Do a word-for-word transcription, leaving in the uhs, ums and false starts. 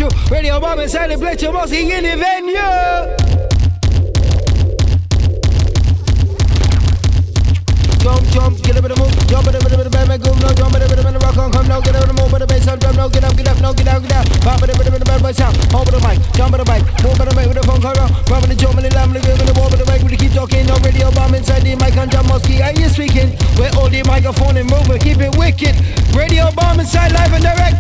you. Radio Bomb inside the Fletcher Mosky in the venue. Jump, jump, get a bit of move, jump a bit of the band, make groove, no, jump a bit of the rock on, come now, get a bit of move, but the bass on drum, no, get up, get up, no, get out, get out, pop a bit of the band, boy, sound, over the mic, jump on the mic, move on the mic with the phone call around, rubbing the drum and the lamb, the groove and the wall, but the mic, we keep talking, no Radio Bomb inside the mic and John Mosky, are you speaking? We're all the microphone and move, we keep it wicked, Radio Bomb inside live and direct.